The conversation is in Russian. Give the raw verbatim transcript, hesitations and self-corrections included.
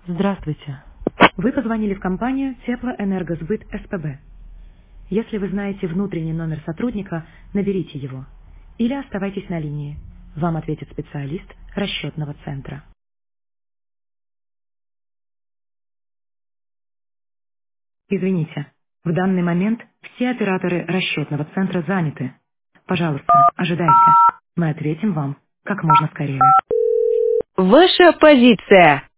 Здравствуйте. Вы позвонили в компанию Теплоэнергосбыт СПБ. Если вы знаете внутренний номер сотрудника, наберите его. Или оставайтесь на линии. Вам ответит специалист расчетного центра. Извините, в данный момент все операторы расчетного центра заняты. Пожалуйста, ожидайте. Мы ответим вам как можно скорее. Ваша позиция.